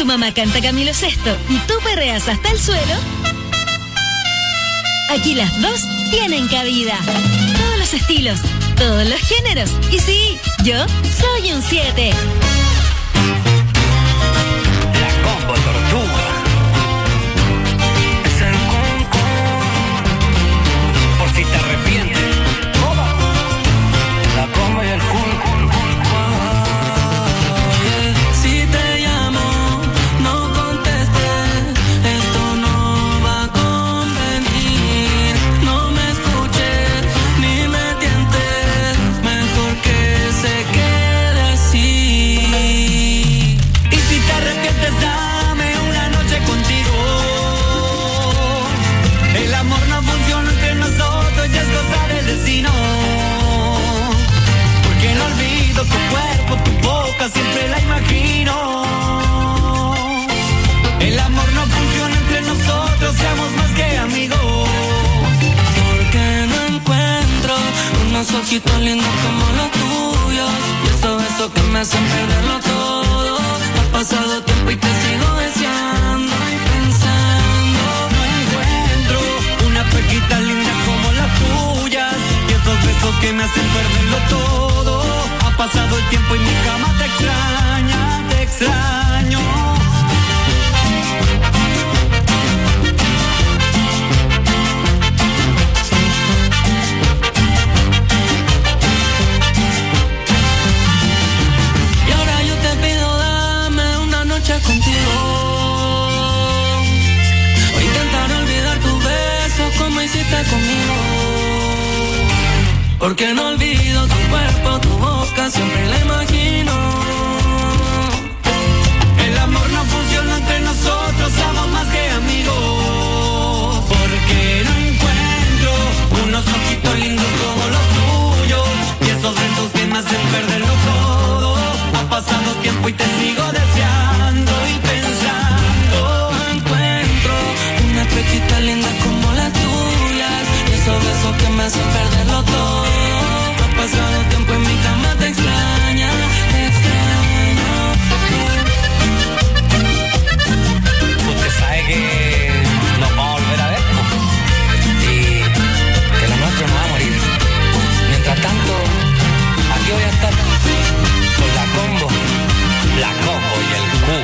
mamá canta Camilo Sesto y tú perreas hasta el suelo, aquí las dos tienen cabida. Todos los estilos, todos los géneros. Y sí, yo soy un 7. La Combo Tortuga. Es el concón. Por si te arrepientes. La Combo y el culo. Tu cuerpo, tu boca, siempre la imagino. El amor no funciona entre nosotros, seamos más que amigos. Porque no encuentro unos ojitos lindos como los tuyos y esos besos que me hacen perderlo todo. Ha pasado tiempo y te sigo deseando y pensando. No encuentro una pequita linda como las tuyas y esos besos que me hacen perderlo todo. Ha pasado el tiempo y mi cama te extraña, te extraño. Y ahora yo te pido, dame una noche contigo. O intentar olvidar tus besos como hiciste conmigo. Porque no olvido tu cuerpo, tu boca, siempre la imagino. El amor no funciona entre nosotros, somos más que amigos. Porque no encuentro unos ojitos lindos como los tuyos y esos besos que me hacen perderlo todo. Ha pasado tiempo y te sigo deseando y pensando. No encuentro una pechita linda como las tuyas y esos besos que me hacen perderlo todo. Ha pasado tiempo en mi cama te extraña, te extraño. Usted sabe que nos vamos a volver a ver, ¿no? Y que lo nuestro no va a morir. Mientras tanto, aquí voy a estar con la Combo y el Q.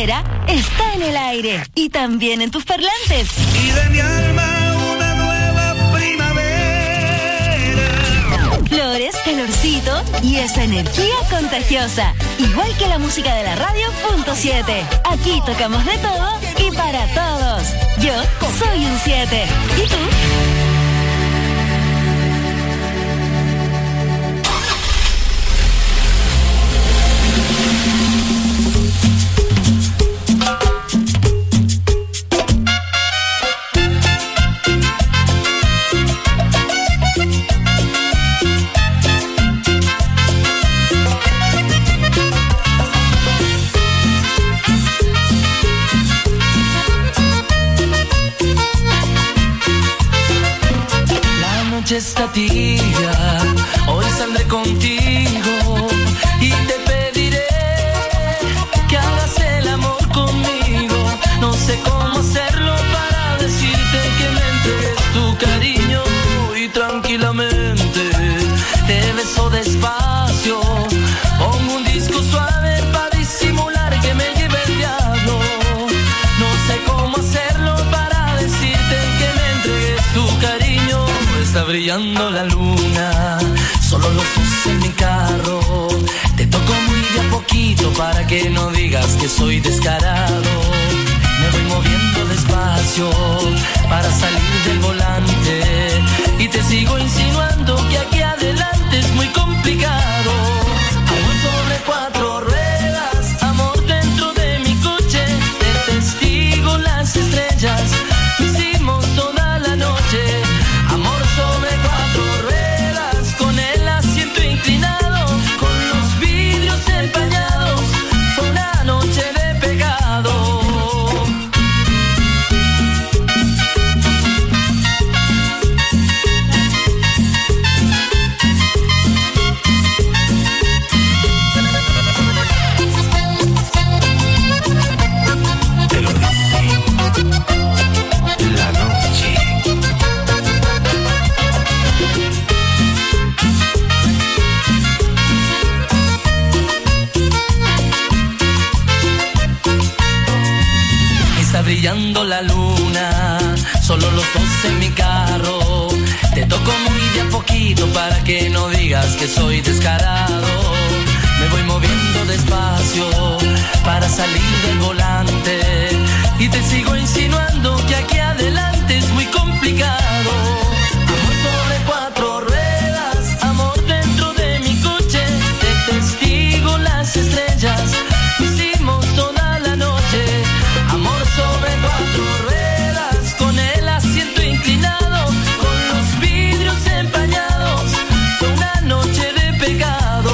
primavera está en el aire y también en tus parlantes. Y de mi alma una nueva primavera. Flores, calorcito y esa energía contagiosa. Igual que la música de la radio .7. Aquí tocamos de todo y para todos. Yo soy un 7. ¿Y tú? Está tibia, hoy saldré contigo y te pediré que hagas el amor conmigo. No sé cómo hacerlo para decirte que me entregues tu cariño y tranquilamente te beso despacio. Pongo un disco suave para disimular que me lleve el diablo. No sé cómo hacerlo para decirte que me entregues tu cariño. Está brillando la luna, solo los dos en mi carro. Te toco muy de a poquito para que no digas que soy descarado. Me voy moviendo despacio para salir del volante y te sigo insinuando que aquí adelante es muy complicado. Amor sobre 4 ruedas, amor dentro de mi coche, de testigo las estrellas, lo hicimos toda la noche. Amor sobre 4 ruedas, con el asiento inclinado, con los vidrios empañados, fue una noche de pecado. Te lo dice la noche. Está brillando la luna, solo los dos en mi carro. Te toco muy de a poquito para que no digas que soy descarado. Me voy moviendo despacio para salir del volante y te sigo insinuando que aquí adelante es muy complicado. Amor sobre 4 ruedas, amor dentro de mi coche, de testigo las estrellas, lo hicimos toda la noche. Amor sobre 4 ruedas, con el asiento inclinado, con los vidrios empañados, fue una noche de pecado.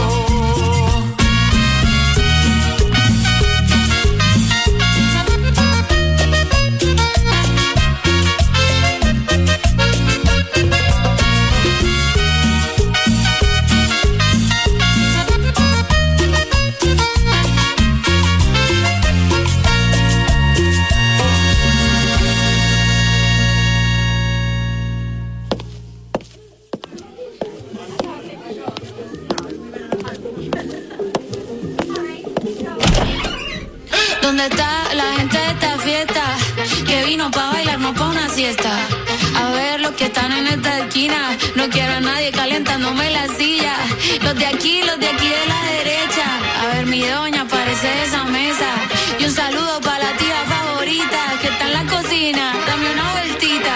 ¿Dónde está la gente de esta fiesta? Que vino pa' bailar, no pa' una siesta. A ver los que están en esta esquina. No quiero a nadie calentándome la silla. Los de aquí de la derecha. A ver mi doña, parece de esa mesa. Y un saludo pa' la tía favorita que está en la cocina. Dame una vueltita.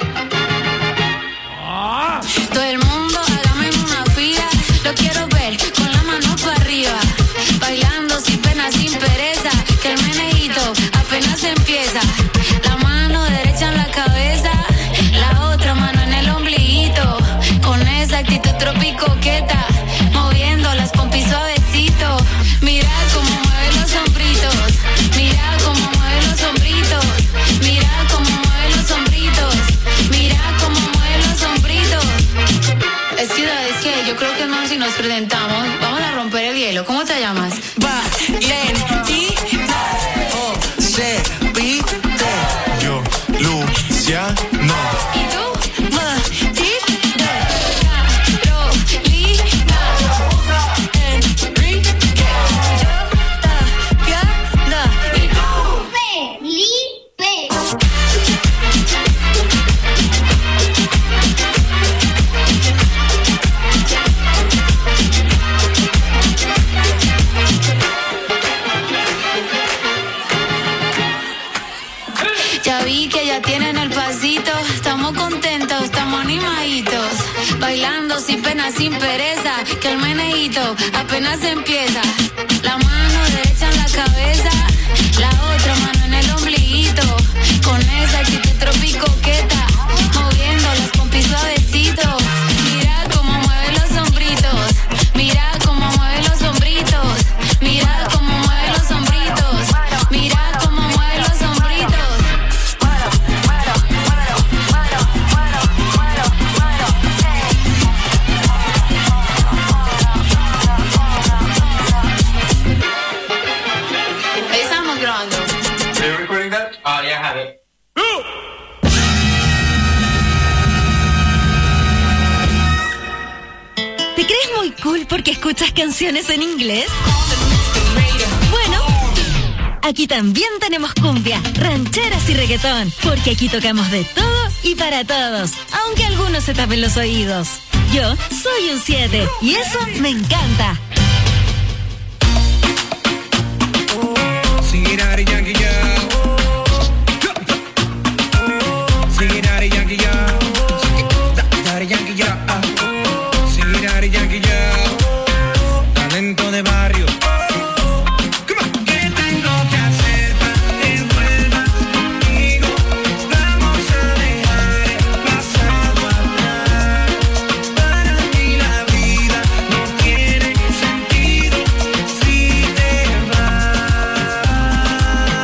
Todo el mundo hágame una fila. Lo quiero ver con la mano para arriba. Bailando sin pena, sin pereza. Que el menejito apenas empieza. La mano derecha en la cabeza, la otra mano en el ombliguito. Con esa actitud tropicoqueta, moviendo las pompis suavecito. Mira cómo mueve los hombritos. Mira cómo mueve los hombritos. Mira cómo mueve los hombritos. Mira cómo mueve los hombritos. Es que yo creo que no, si nos presentamos, vamos a romper el hielo. ¿Cómo te llamas? Yo, Luciano. ¿Y tú? Carolina. Enrique. Yo, Tatiana. ¿Y tú? apenas sin pereza, que el meneíto apenas empieza. La mano derecha en la cabeza, la otra mano en el ombliguito, con esa actitud tropicoqueta, moviendo los pompis suavecitos. Mira cómo mueve los hombritos, mira cómo mueve los hombritos, mira cómo mueve los hombritos, mira cómo mueve los hombritos. Estamos grabando. Are you recording that? Oh, yeah, I have it. ¿Te crees muy cool porque escuchas canciones en inglés? Bueno, aquí también tenemos cumbia, rancheras y reggaetón, porque aquí tocamos de todo y para todos, aunque algunos se tapen los oídos. Yo soy un 7 y eso me encanta. Sing it out, Yankee, yeah. Sing it out, Yankee, yeah. Daddy Yankee, yeah. Sing it out, Yankee, yeah. Talento de barrio. Come on. ¿Qué tengo que hacer para que vuelvas conmigo? Vamos a dejar el pasado atrás. Para mí la vida no tiene sentido si te vas.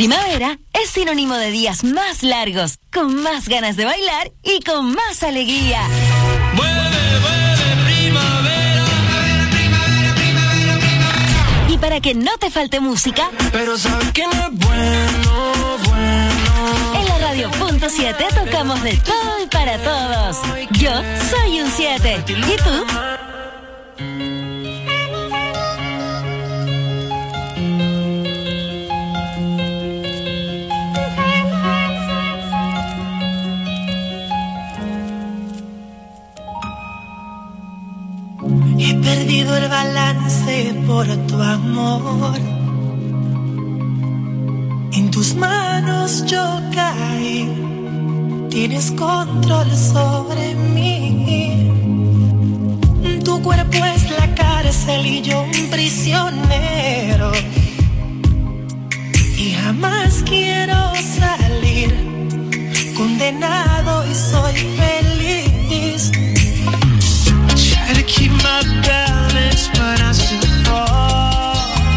Primavera es sinónimo de días más largos, con más ganas de bailar y con más alegría. Primavera. Y para que no te falte música, Pero sabes que no es bueno. en la radio.7 tocamos de todo y para todos. Yo soy un 7. ¿Y tú? He perdido el balance por tu amor. En tus manos yo caí. Tienes control sobre mí. Tu cuerpo es la cárcel y yo un prisionero. Y jamás quiero salir. Condenado y soy feliz. Try to keep my balance, but I still fall.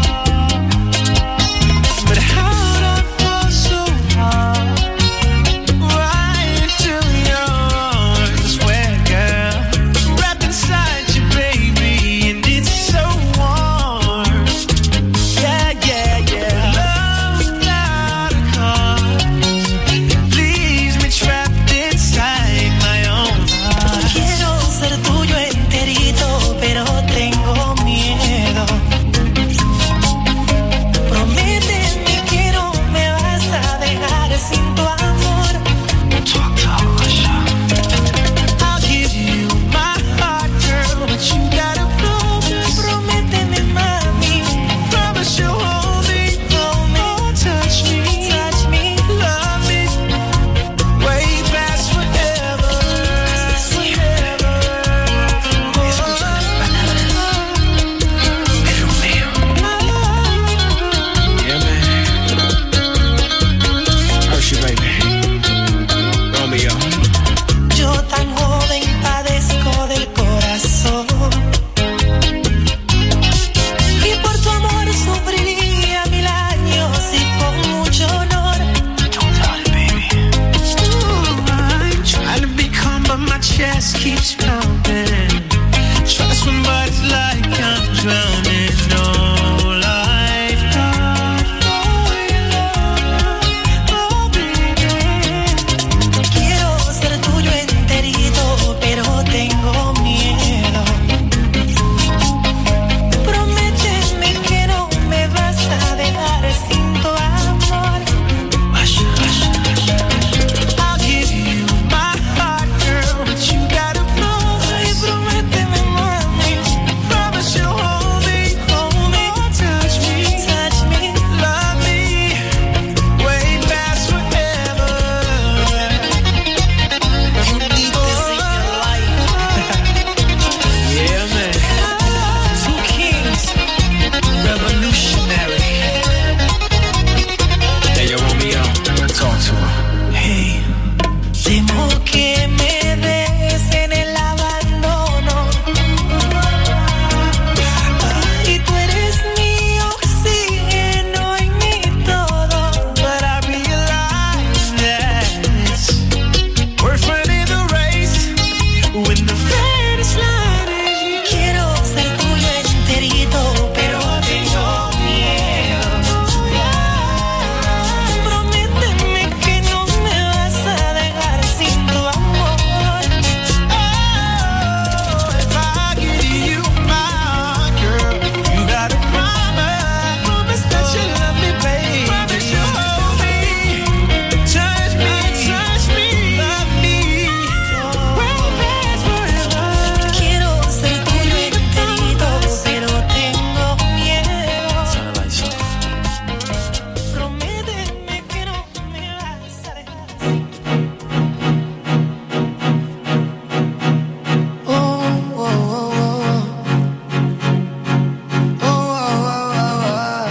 But how'd I fall so hard? Right into your arms, where, girl, wrapped inside you, baby, and it's so warm. Yeah, yeah, yeah. Love without a cause leaves me trapped inside my own heart. Quiero ser tuyo enterito, pero tengo miedo. Prométeme que no me vas a dejar sin tu amor. I'll give you my heart, girl, but you gotta promise. Prométeme, mami. Promise you'll hold me, touch me, love me, way past forever. Escucha las palabras de Romeo. Yeah, man. Hershey, baby. Romeo. Yo tan joven padezco del corazón y por tu amor sufriría 1000 años y con mucho honor. Don't tell it, baby. I'm trying to be calm, but my chest keeps pounding. Try to swim, but it's like I'm drowning. No lifeguard for your love, oh baby. Quiero ser tuyo enterito, pero tengo miedo. Prométeme que no me vas a dejar sin tu amor. I'll give you my heart, girl, but you gotta promise. Prométeme, mami. Promise you'll hold me, touch me, love me, way past forever. You need this in your life. Yeah, man. Two kings, revolutionary. Hey, yo, Romeo. Talk to her. Hey, temo que me des en el abandono. Ay, tú eres mi oxígeno y mi todo. But I realize that we're running the race when the finish line is you. Quiero ser tuyo enterito, pero tengo miedo. Prométeme que no me vas a dejar sin tu amor. Oh, if I give you my heart, girl, you gotta promise that you love me, babe. Promise you'll hold me, touch me, love me, way past forever. Quiero ser tuyo enterito, pero tengo miedo. Prométeme que no me vas a dejar. Oh, oh, oh, oh. Oh, oh, oh, oh, oh.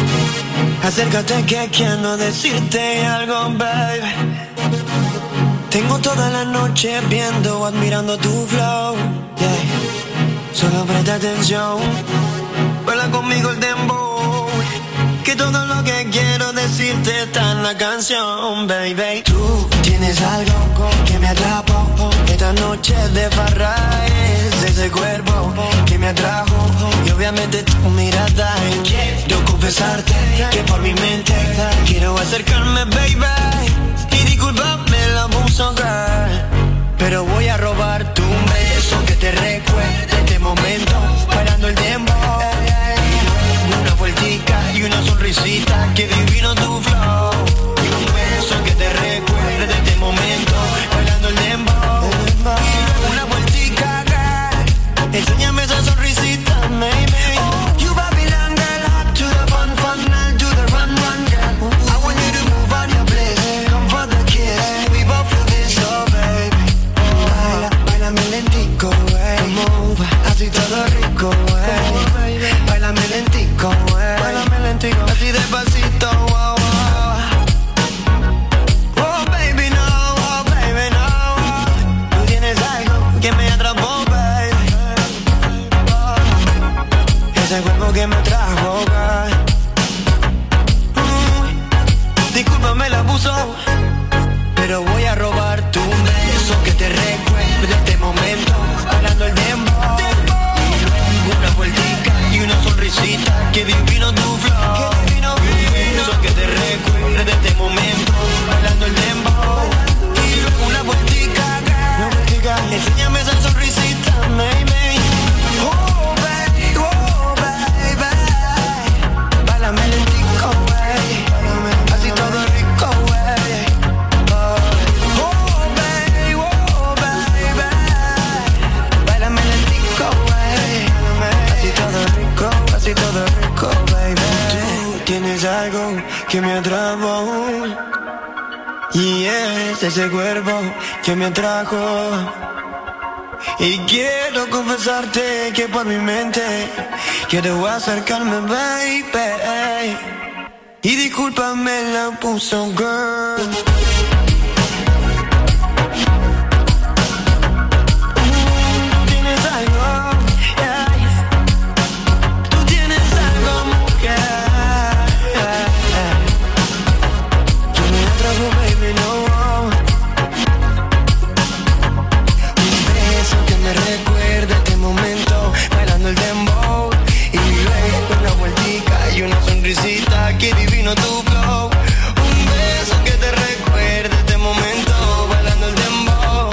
Acércate que quiero decirte algo, baby. Tengo toda la noche viendo, admirando tu flow. Yeah. Solo presta atención, baila conmigo el dembow. Que todo lo que quiero decirte está en la canción, baby. Tú tienes algo que me atrapó. Esta noche de farra es ese cuerpo que me atrajo. Y obviamente tu mirada. Quiero confesarte que por mi mente quiero acercarme, baby. Y disculpame el abuso, girl, pero voy a robarte un beso que te recuerde este momento, bailando el dembow. Una vueltica y una sonrisita, que divino tu flow. Y un beso que te recuerde este momento, bailando el dembow. Una vueltica, girl, enséñame esa sonrisita, maybe. You Babylon girl, hot to the fun, fun, I'll do the run, run, girl. I want you to move on your place, come for the kiss. We both feel this, oh baby. Bailame lentico, move, así todo rico, bailame lentico, así despacito, wow, wow. Oh baby no, tú tienes algo que me atrapó, baby. Ese cuerpo que me trajo, discúlpame el abuso, pero voy a robarte un beso que te recuerde este momento, bailando el dembow. Una vueltica y una sonrisita, que divino tu flow. Un beso que te recuerde este momento, bailando el dembow. Y luego una vueltica, enséñame esa sonrisita, maybe. Oh baby, bailame lentico, así todo rico, bailame lentico, así todo rico, baby. Tú tienes algo que me atrapó, y es ese cuerpo que me atrajo. Y quiero confesarte que por mi mente quiero acercarme, baby. Y discúlpame la puso, girl. Tienes algo, tú tienes algo, mujer, que me atrajo, baby, no. Me recuerda este momento, bailando el dembow. Y luego una vueltica y una sonrisita, que divino tu flow. Un beso que te recuerde este momento, bailando el dembow.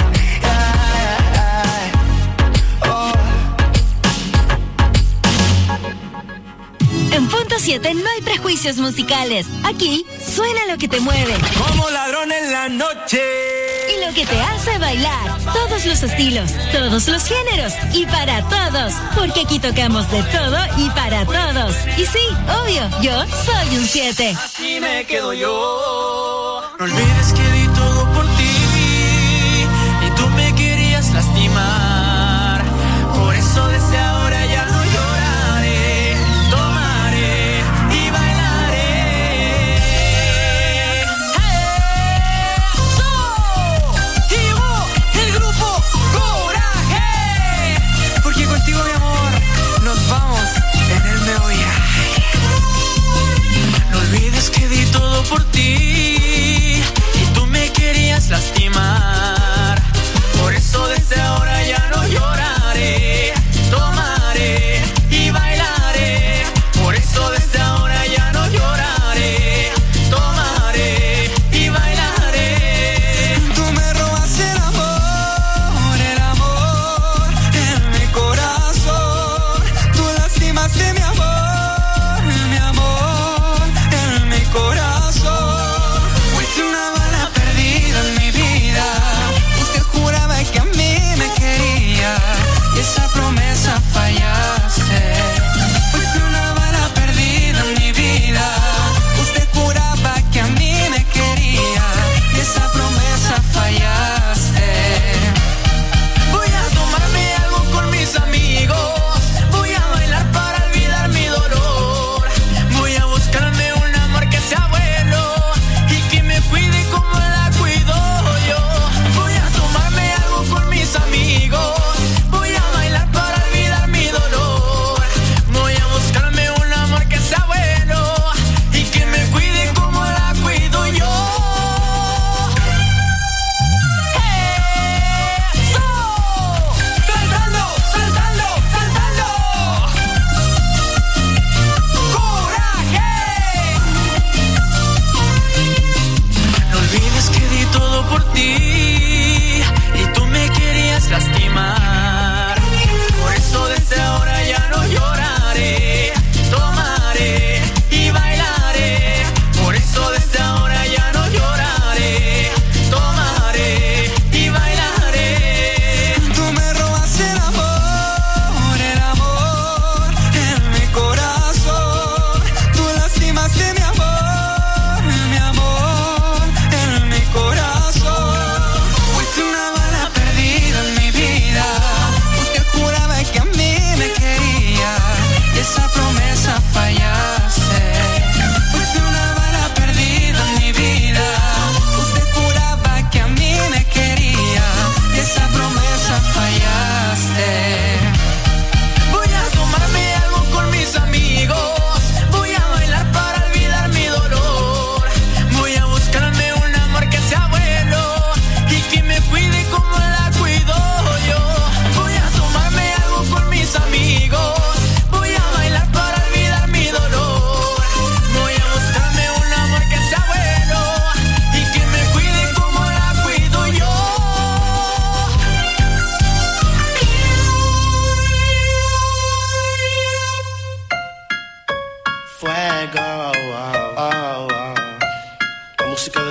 En Punto 7 no hay prejuicios musicales. Aquí suena lo que te mueve. Como ladrón en la noche. Y lo que te hace bailar. Todos los estilos, todos los géneros y para todos. Porque aquí tocamos de todo y para todos. Y sí, obvio, yo soy un 7. Así me quedo yo. No olvides que di todo por ti y tú me querías lastimar. Por eso desde ahora ya no lloraré. Tomaré y bailaré. El grupo Coraje. Porque contigo, mi amor, nos vamos en el me voy a. No olvides que di todo por ti y tú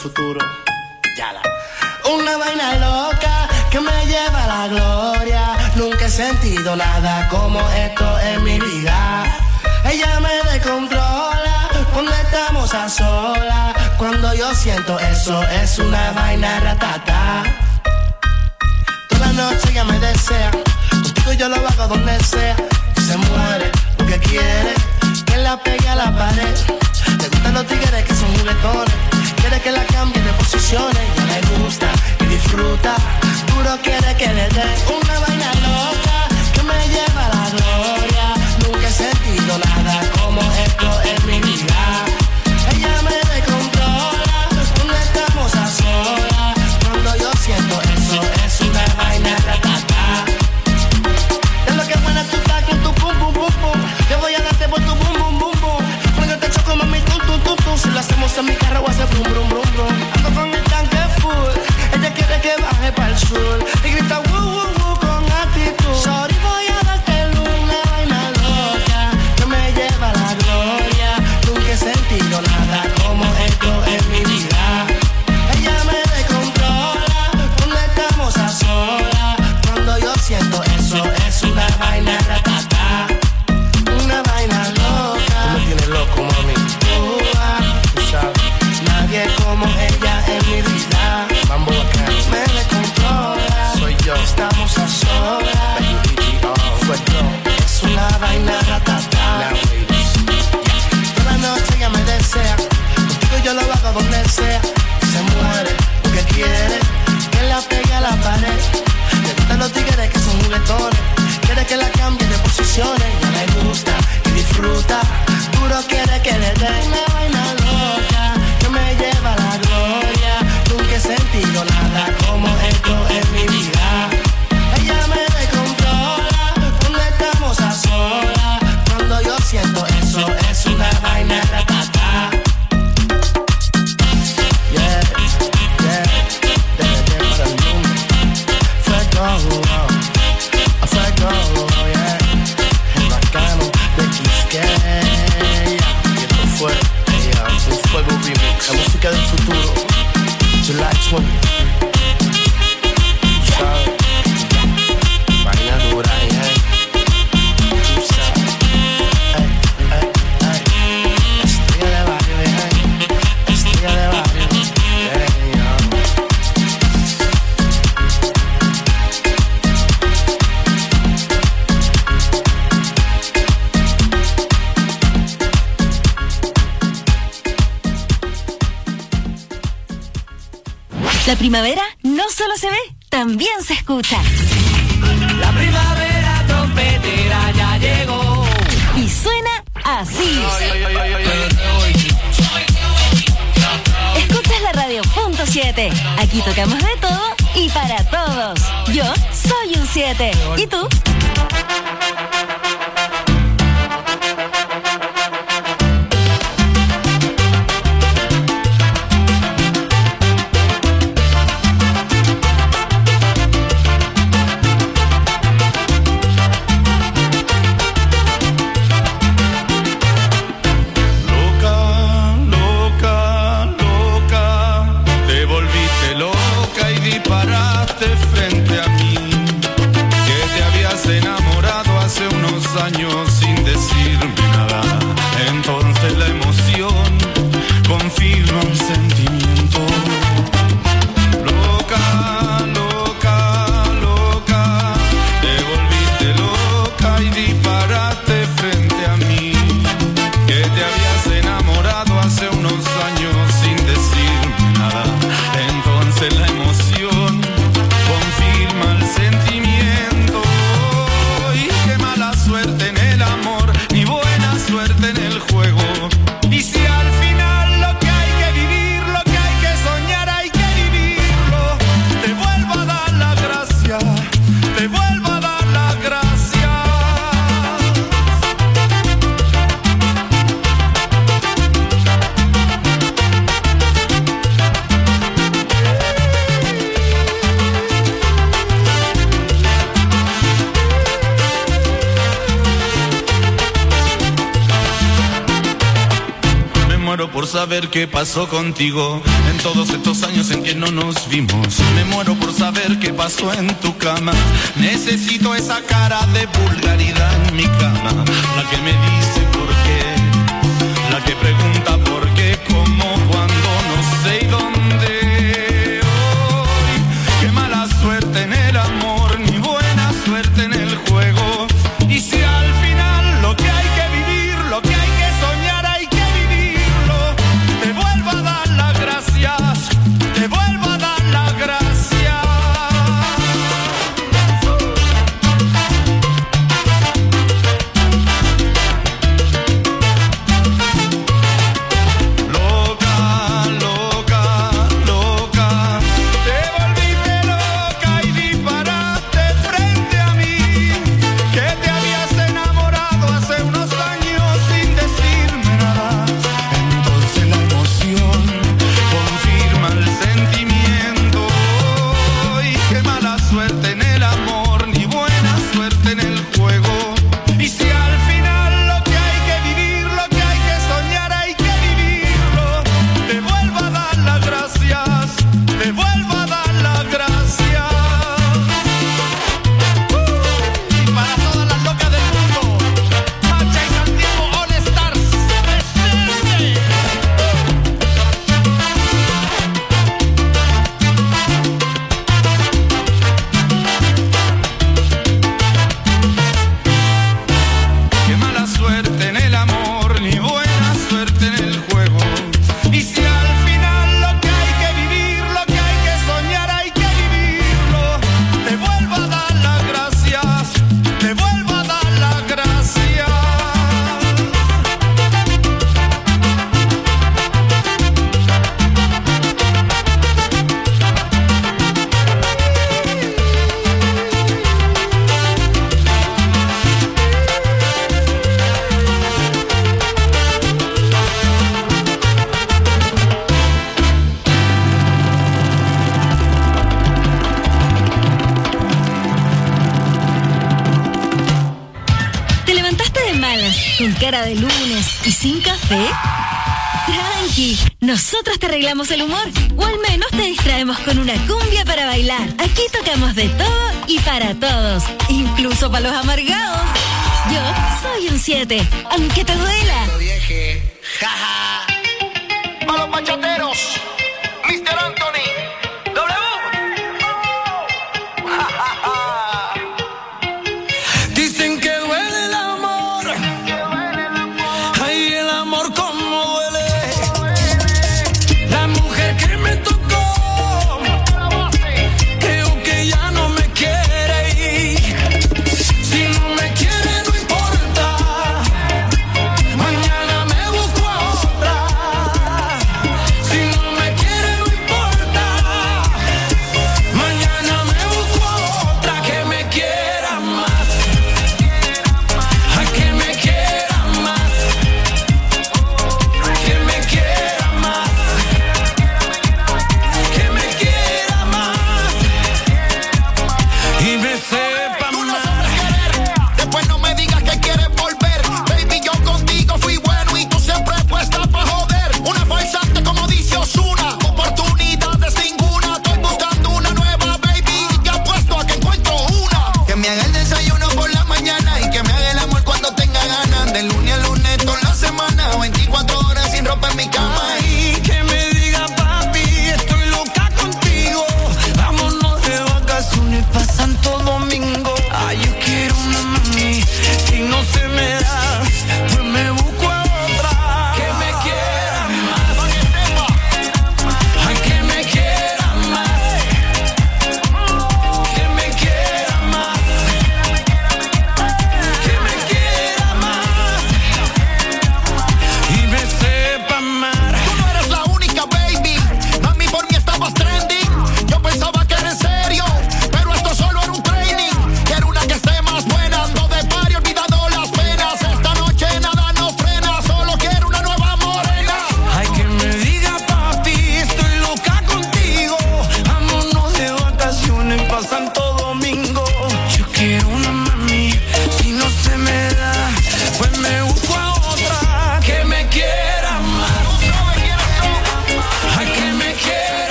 futuro. Una vaina loca que me lleva a la gloria. Nunca he sentido nada como esto en mi vida. Ella me descontrola cuando estamos a solas. Cuando yo siento eso es una vaina ratata. Toda la noche ella me desea, contigo yo lo hago donde sea. Se muere porque quiere que la pegue a la pared. Le gustan los tigres que son juguetones. Quiere que la cambie de posiciones. Ya le gusta y disfruta. Duro quiere que le dé una vaina loca que me lleva a la gloria. Nunca he sentido nada como esto en mi vida. Ella me descontrola cuando estamos a solas. Cuando yo siento eso es una vaina ratata. Es lo que buena tú estás con tu pum pum pum pum. Yo voy a darte por tu bum bum bum bum. Cuando te choco mami tum tum tum tum. Si lo hacemos en mi carro hace brum brum brum brum. Ando con el tanque full. Ella quiere que baje pa'l sur y grita woo woo woo con actitud. Sorry voy a darte una vaina loca que me lleva a la gloria. Nunca he sentido nada como esto en mi vida. Ella me descontrola cuando estamos a solas. Cuando yo siento eso es una vaina ratata. Una vaina loca. Tú me tienes loco, mami. Tú sabes, nadie como ella en mi vida. Mambo bacán, me descontrola. Soy yo, estamos a solas. Es una vaina ratata. Toda la noche ella me desea, contigo yo lo hago donde sea. Se muere porque quiere que la pegue a la pared. Le gustan los tigres que son juguetones. Quiere que la cambie de posiciones. Ya le gusta y disfruta. Duro quiere que le dé una vaina loca que me lleva a la gloria. Nunca he sentido nada como esto en mi vida. Ella me descontrola cuando estamos a solas. Cuando yo siento eso es una vaina ratata. Yeah, yeah, desde para el mundo. Fuego, fuego, yeah. El bacano de Quisqueya. Y esto fue un fuego remix. La música del futuro. July 20. ¿Sabes? Vaina dura, tú sabes. Estrella de barrio, estrella de barrio. La primavera no solo se ve, también se escucha. La primavera trompetera ya llegó. Y suena así. Escuchas la radio .7. Aquí tocamos de todo y para todos. Yo soy un 7. ¿Y tú? Paraste frente a mí, que te habías enamorado. por saber qué pasó contigo en todos estos años en que no nos vimos. Me muero por saber qué pasó en tu cama. Necesito esa cara de vulgaridad en mi cama, la que me dice por qué, la que pregunta por qué, cómo, cuándo, no sé y dónde. Hoy, qué mala suerte en el amor, ni buena suerte en el juego. Y si al final lo que hay que vivir, lo que hay que soñar, hay que vivirlo, te vuelvo a dar las gracias, te vuelvo a dar las gracias. Loca, loca, loca, te volviste loca y disparaste frente a mí, que te habías enamorado hace unos años sin decirme nada. Entonces la emoción confirma el sentimiento. Y qué mala suerte en el amor, ni buena suerte en el juego. Y si al final lo que hay que vivir, lo que hay que soñar, hay que vivirlo, te vuelvo a dar las gracias, te vuelvo a dar las gracias. Y para todas las locas del mundo, Macha y Santiago All Stars presente. Qué mala suerte en el amor, ni buena suerte en el juego. Y si al final lo que hay que vivir, lo que hay que soñar, hay que vivirlo, te vuelvo a dar las gracias, te vuelvo a dar las gracias. ¿Te levantaste de malas, con cara de lunes y sin café? Tranqui, nosotros te arreglamos el humor, o al menos te distraemos con una cumbia para bailar. Aquí tocamos de todo y para todos, incluso para los amargados. Yo soy un 7, aunque te duela. Jaja. A los bachateros, Mr. Anthony, W. Dicen que duele el amor. Ay, el amor como duele. La mujer que me tocó, creo que ya no me quiere ir. Si no me quiere no importa, mañana me busco a otra. Si no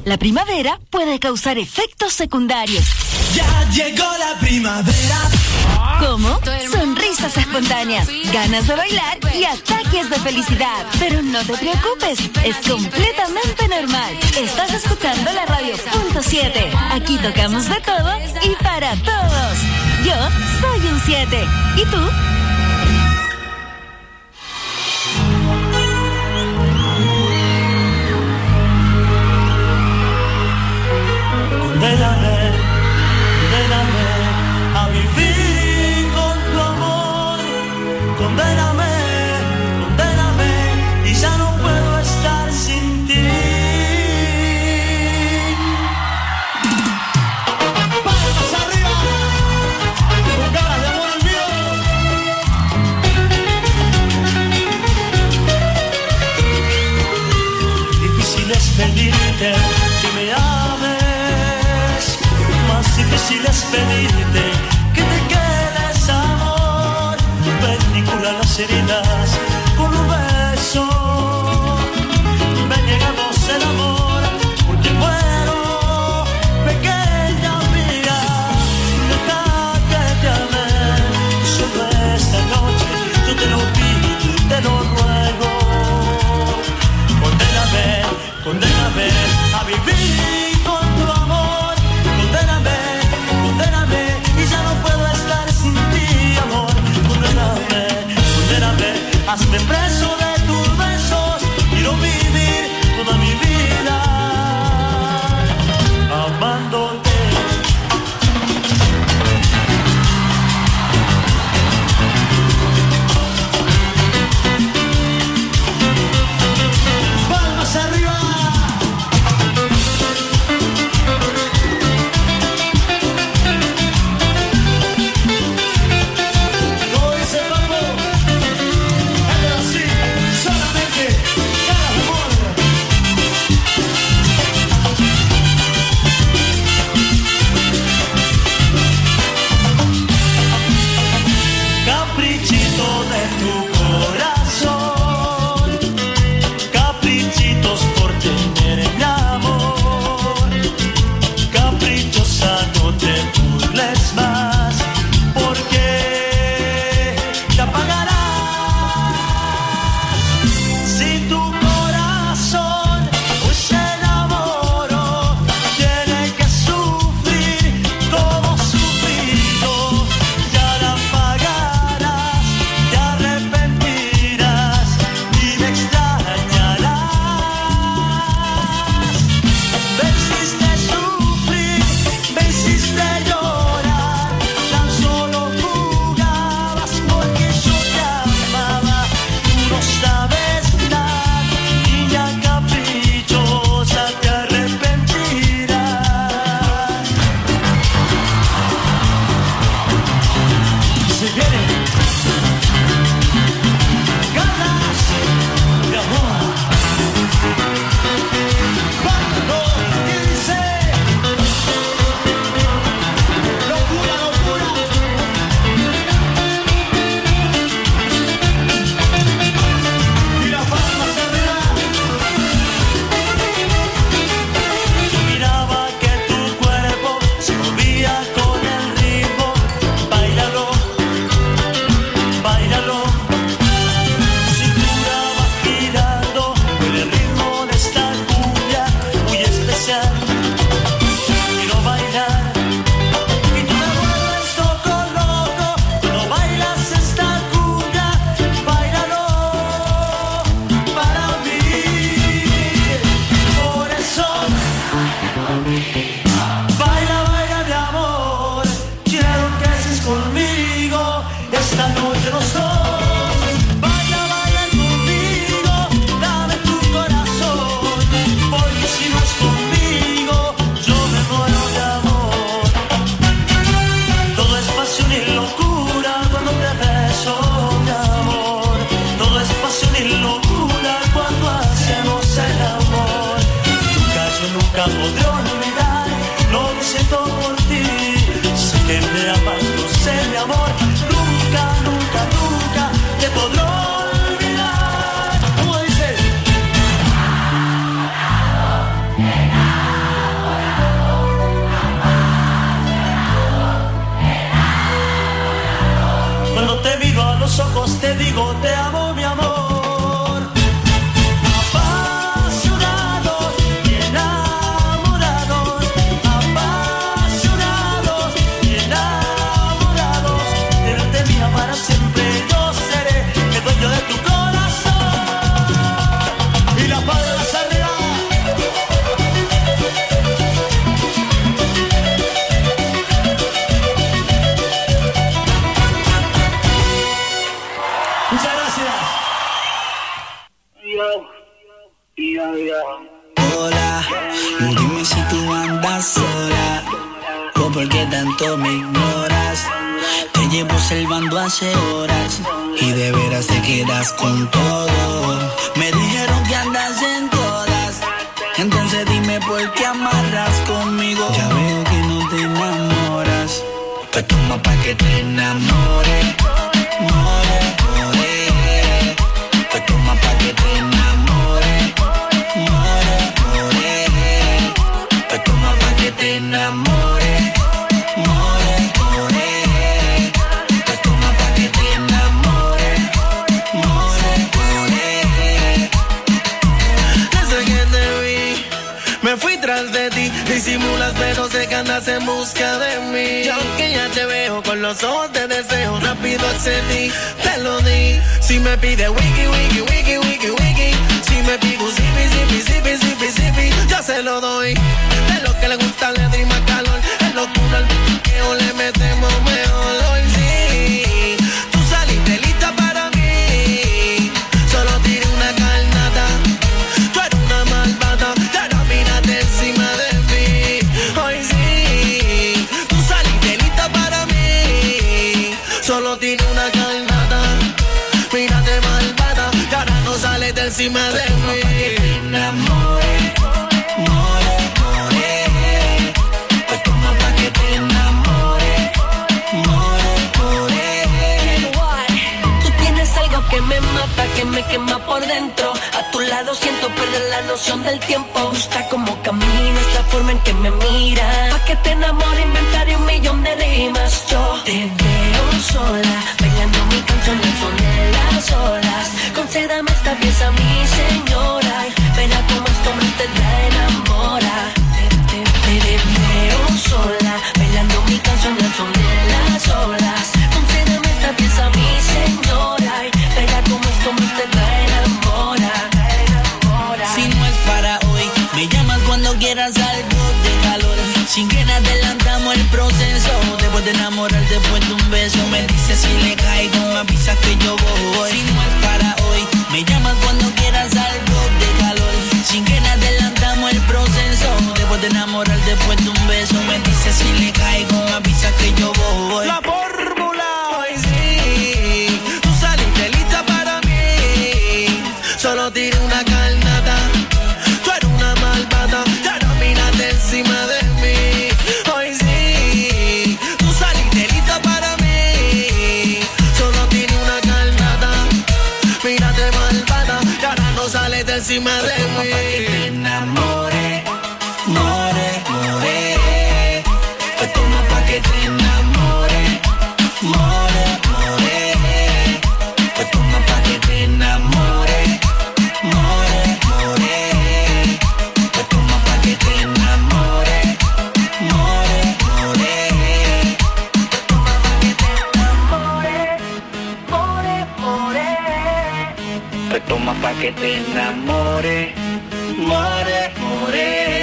La primavera puede causar efectos secundarios. Ya llegó la primavera. Como sonrisas espontáneas, ganas de bailar y ataques de felicidad. Pero no te preocupes, es completamente normal. Estás escuchando la radio.7. Aquí tocamos de todo y para todos. Yo soy un 7. ¿Y tú? Condéname a vivir con tu amor. Condéname y ya no puedo estar sin ti. Palmas arriba, con ganas de amor al mío. Difícil es pedirte que me ames, más difícil es pedirte que te quedes, amor. Ven y cura las heridas con un beso. Ven, llegamos el amor, porque muero, pequeña amiga. Deja que te ame, solo esta noche yo te lo pido y te lo ruego. Condéname a vivir con tu amor. Condéname y ya no puedo estar sin ti, amor. Condéname, hazme preso de tus besos. Quiero vivir toda mi vida amándote. Palmas arriba. Nunca podré olvidar lo que siento por ti. Sé que me amas, no sé mi amor. Nunca, nunca, nunca Hola, dime si tú andas sola o por qué tanto me ignoras. Te llevo observando hace horas y de veras te quedas con todo. Me dijeron que andas en todas, entonces dime por qué amarras conmigo. Ya veo que no te enamoras, pues toma pa' que te enamores. More, more, pues toma pa' que te enamores. More, more, pues toma pa' que te enamores. More, more, pues toma pa' que te enamores. More, more. Desde que te vi, me fui tras de ti. Disimulas pero sé que andas en busca de mí. Y aunque ya te veo con los ojos de deseo, rápido accedí, te lo di. Si me pide wiki, wiki, wiki, wiki, wiki, si me pido zipi, zipi, zipi, zipi, zipi, yo se lo doy. De lo que le gusta le doy más calor. Es locura el o le metemos mejor. Hoy sí, tú saliste lista para mí. Solo tiré una carnada. Tú eres una malvada, y ahora mírate encima de mí. Hoy sí, tú saliste lista para mí. Solo tiré una carnada. Mírate malvada, y ahora no sales de encima de mí. Te enamores, more, more, pues toma pa' que te enamores. More, more. Tú tienes algo que me mata, que me quema por dentro. A tu lado siento perder la noción del tiempo. Me gusta cómo caminas, la forma en que me miras. Pa' que te enamore inventaré 1.000.000 de rimas. Yo te veo sola, bailando mi canción al son de las olas. Concédame esta pieza, mi señora. Verá cómo esto me te enamora. Te veo sola, bailando mi canción al son de las olas. Concédame esta pieza, mi señora. Verá cómo esto me te enamora. Si no es para hoy, me llamas cuando quieras algo de calor. Sin que adelantamos el proceso. Después de enamorar, después de un beso, me dices si le caigo, me avisas que yo voy. Si no es para hoy, me llamas cuando quieras algo de calor. Sin que adelantamos el proceso. Después de enamorar, después de un beso, me dices si le caigo, me avisas que yo voy. La fórmula, hoy sí, tú saliste lista para mí. Solo tiré una carnada. Tú eres una malvada, y ahora mírate encima de mí. Hoy sí, tú saliste lista para mí. Solo tiré una carnada. Mírate malvada, y ahora no sales de encima de mí. Te enamores, more, more, pues toma pa' que te enamores. More, more, pues toma pa' que te enamores. More, more, pues toma pa' que te enamores. More, more, pues toma pa' que te enamores. More, more, pues toma pa' que te enamores. More, more.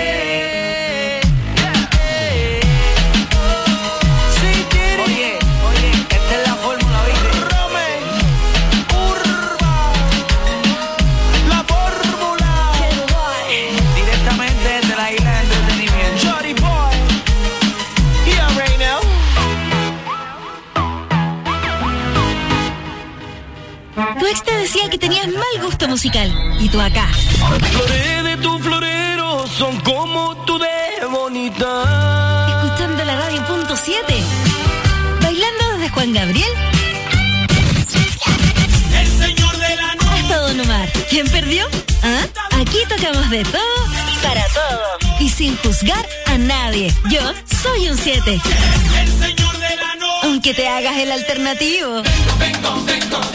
Oye, esta es la fórmula, ¿viste? Romen, Urba, la fórmula. Directamente desde la isla de entretenimiento. Johnny Boy, yeah, right now. Tu ex te decía que tenías mal gusto musical y tú acá, Las flores de tu florero son como tú de bonita. escuchando la radio .7, bailando desde Juan Gabriel El señor de la noche. hasta Don Omar. ¿Quién perdió? ¿Ah? Aquí tocamos de todo y para todos y sin juzgar a nadie. Yo soy un 7, El señor de la noche. aunque te hagas el alternativo. Vengo, vengo.